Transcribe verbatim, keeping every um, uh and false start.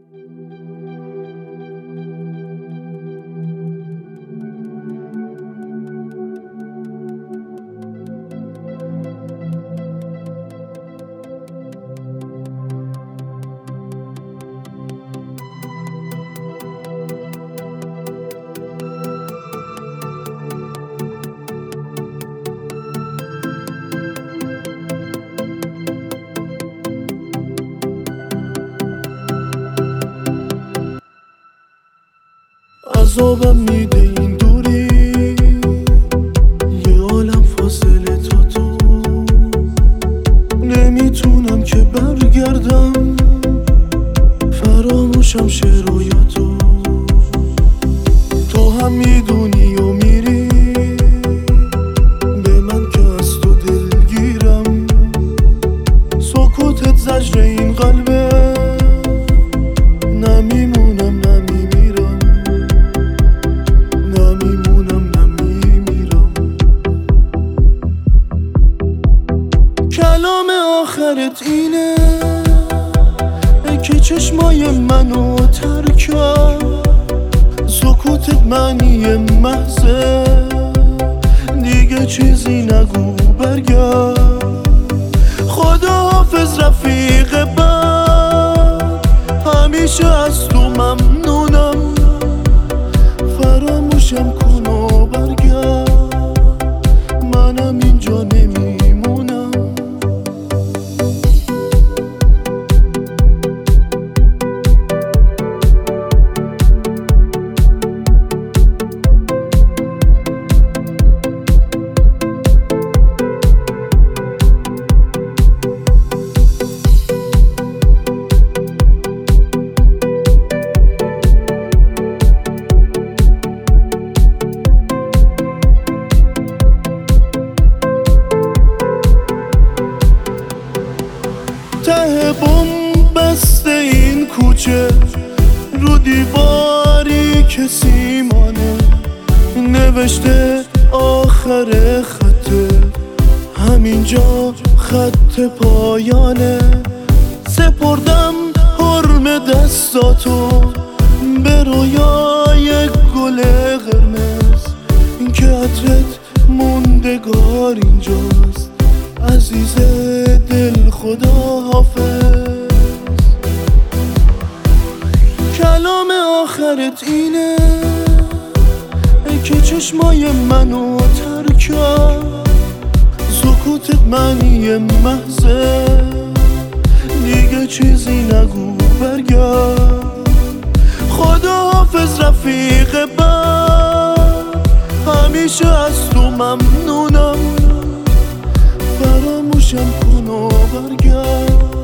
عذابم میده این دوری، یه عالم فاصله تا تو. نمیتونم که برگردم، فراموشم شه رویاتو. تو هم میدونی و میری، به من که از تو دلگیرم. سکوتت زجر این قلبه، نمیمونم نمیمیرم، نمیمونم نمیمیرم. کلام آخرت اینه که چشمای منو ترک کرد. سکوتت معنی محضه، دیگه چیزی نگو برگرد. خدا حافظ رفیق بد، همیشه از تو ممنونم. فراموشم کن و برگرد، منم اینجا نمیمونم. ته بوم بسته این کوچه، رو دیواری که سیمانه نوشته آخر خطه. همینجا خط پایانه. سپردم حرم دستاتو به رویای گل قرمز، این که عطرت موندگار اینجاست. عزیز دل خدا حافظ. کلام آخرت اینه که چشمای منو ترک کرد. سکوتت معنی محضه، دیگه چیزی نگو برگرد. خدا حافظ رفیق بد، همیشه از تو ممنونم. فراموشم کن و برگرد.